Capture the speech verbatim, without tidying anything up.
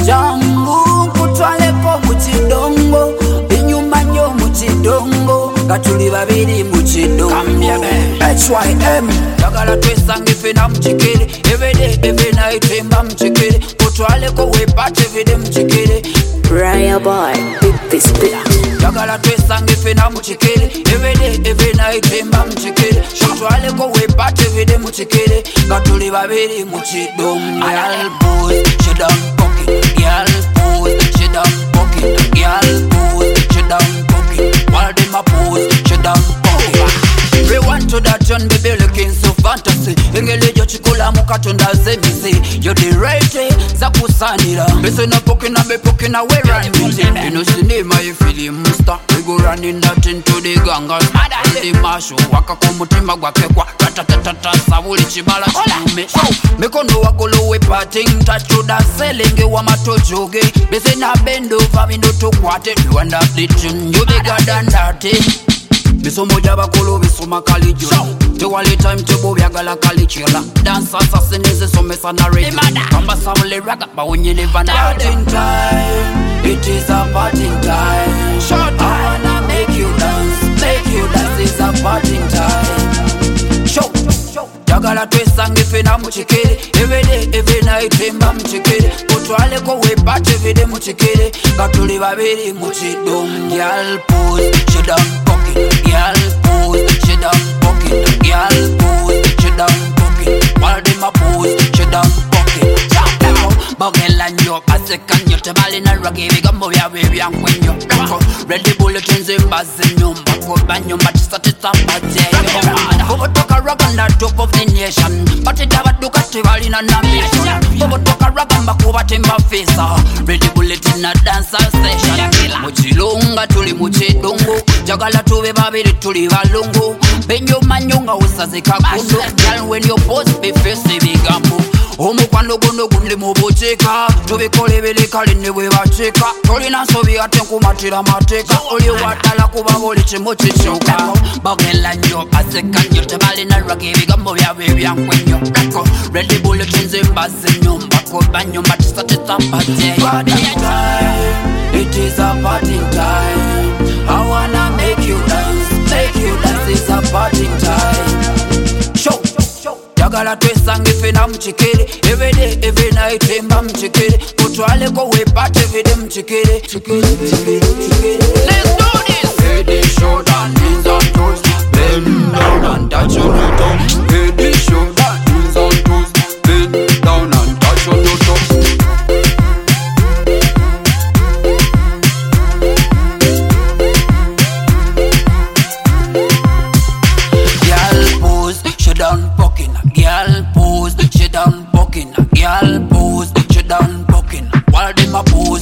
Jangu kutwaleko muchidongo, inyuma nyo muchidongo, katuli babiri muchidongo. H Y M Jagala twesange fena mchikere, everyday every night remba mchikere, kutwaleko wepate vide mchikere. Raya boy, big this big. Jagala twesange fena mchikere, everyday every night remba mchikere, kutwaleko wepate vide mchikere, katuli babiri muchidongo. Girl pose, she done pocket. Girl pose, she done pocket. Girl pose, she done pocket. While them a pose, she done pocket. Rewind to that tune, baby, looking so fantasy. Engele jo chikula mukatonda zemisi. You the right way, zakusanira. Listen up, poking and be poking away run with it. You know she name my feeling musta. We go running that into the gangas. The mashu, waka kumutima gwakekwa. Ratatatata, savuli chibala chume. Mekono wakolo we parting. Tachu da selenge wa matojoge. Bese na bendo, famindo to kwate. You end up the tune, you bigger than that. Biso moja bakolo biso makali jula. Tewali time tebo byagala kali chila. Dance assassinese so mesa na ready. Kamba samule raga ba wenye live na party time. It is a party time. Short I wanna make you dance, make you dance. It's a party time. Show, jagala twesange fena muchikere, everyday every night remba mchikere, kutwale ko wepate vide muchikere, katuli babiri muchidongo. Girl pose, she done pocket. Girl pose, she done pocket. Girl pose, she done pocket. While them a pose, she done pocket. Bagela nyo, aseka nyo, tabali na ragi, bigambo ya wewe ya nkwenyo. Ready bulletins in bazinyo, mbako banyo, matisa tisa mbate. Bobo toka raga na top of the nation, but it never do kativali na nambation. Bobo toka raga mbakuba timba fesa, ready bulletin na dancer station. Muchilunga tuli muchidongo, jagala tuwe babiri tuli balungu. Benyo manyonga usaze kakundo, girl when you post be face bigambo. Omu kwando guno gundi mubuchika, tubikole bilikali niwe bachika. Tolina sobi ate nkumatira mateka, oli watala kuba buli chimu chichoka. Bagela nyo, aseka nyo, tabali na ragi bigambo byawe byankwenyo. Ready bulletins in bazinyo, mbako banyo matisa tisa mbate. Party time, it is a party time. I wanna make you dance, make you dance. It's a party time. Show, jagala twesange fena mchikere, everyday every night remba mchikere, kutwale ko wepate vide mchikere. Let's do this. Head is short and knees and toes, bend down and touch on your toes. Head is short and knees and toes, bend down and touch on your toes. Done poking, girl pose, she done poking, girl pose, she done poking. While them a pose.